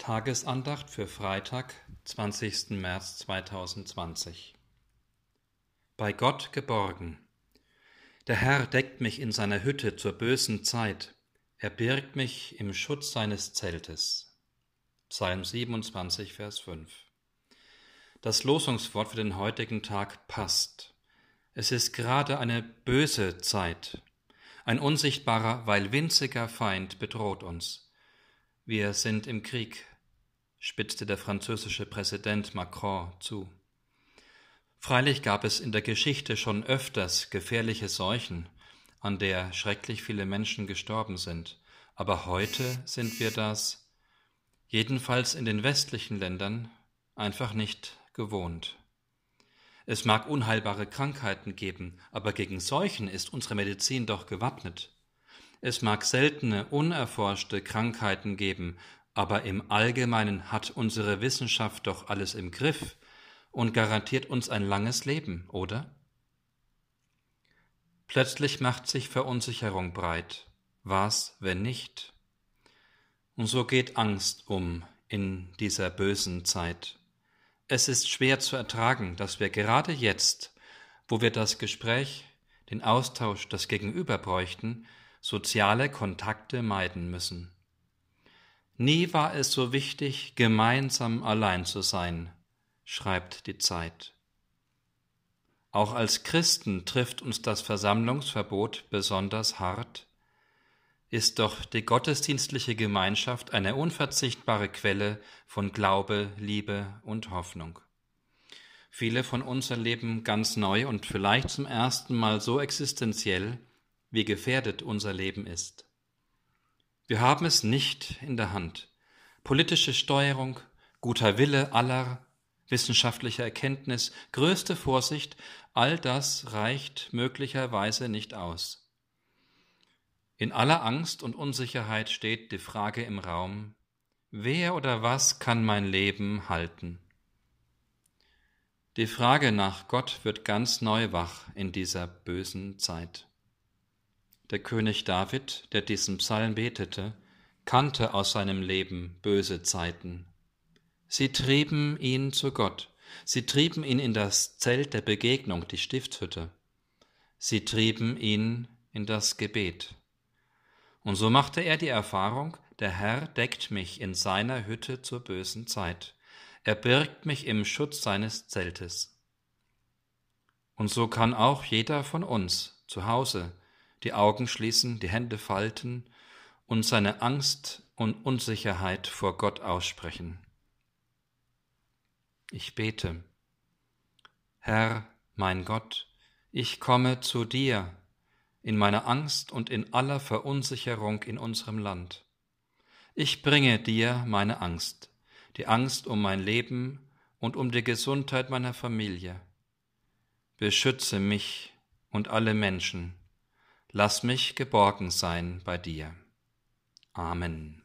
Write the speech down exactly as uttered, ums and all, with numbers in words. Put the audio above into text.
Tagesandacht für Freitag, zwanzigsten März zweitausendzwanzig. Bei Gott geborgen. Der Herr deckt mich in seiner Hütte zur bösen Zeit. Er birgt mich im Schutz seines Zeltes. Psalm siebenundzwanzig, Vers fünf. Das Losungswort für den heutigen Tag passt. Es ist gerade eine böse Zeit. Ein unsichtbarer, weil winziger Feind bedroht uns. Wir sind im Krieg, spitzte der französische Präsident Macron zu. Freilich gab es in der Geschichte schon öfters gefährliche Seuchen, an der schrecklich viele Menschen gestorben sind. Aber heute sind wir das, jedenfalls in den westlichen Ländern, einfach nicht gewohnt. Es mag unheilbare Krankheiten geben, aber gegen Seuchen ist unsere Medizin doch gewappnet. Es mag seltene, unerforschte Krankheiten geben, aber im Allgemeinen hat unsere Wissenschaft doch alles im Griff und garantiert uns ein langes Leben, oder? Plötzlich macht sich Verunsicherung breit. Was, wenn nicht? Und so geht Angst um in dieser bösen Zeit. Es ist schwer zu ertragen, dass wir gerade jetzt, wo wir das Gespräch, den Austausch, das Gegenüber bräuchten, soziale Kontakte meiden müssen. Nie war es so wichtig, gemeinsam allein zu sein, schreibt die Zeit. Auch als Christen trifft uns das Versammlungsverbot besonders hart. Ist doch die gottesdienstliche Gemeinschaft eine unverzichtbare Quelle von Glaube, Liebe und Hoffnung. Viele von uns erleben ganz neu und vielleicht zum ersten Mal so existenziell, wie gefährdet unser Leben ist. Wir haben es nicht in der Hand. Politische Steuerung, guter Wille aller, wissenschaftliche Erkenntnis, größte Vorsicht, all das reicht möglicherweise nicht aus. In aller Angst und Unsicherheit steht die Frage im Raum: Wer oder was kann mein Leben halten? Die Frage nach Gott wird ganz neu wach in dieser bösen Zeit. Der König David, der diesen Psalm betete, kannte aus seinem Leben böse Zeiten. Sie trieben ihn zu Gott. Sie trieben ihn in das Zelt der Begegnung, die Stiftshütte. Sie trieben ihn in das Gebet. Und so machte er die Erfahrung: Der Herr deckt mich in seiner Hütte zur bösen Zeit. Er birgt mich im Schutz seines Zeltes. Und so kann auch jeder von uns zu Hause die Augen schließen, die Hände falten und seine Angst und Unsicherheit vor Gott aussprechen. Ich bete: Herr, mein Gott, ich komme zu dir in meiner Angst und in aller Verunsicherung in unserem Land. Ich bringe dir meine Angst, die Angst um mein Leben und um die Gesundheit meiner Familie. Beschütze mich und alle Menschen. Lass mich geborgen sein bei dir. Amen.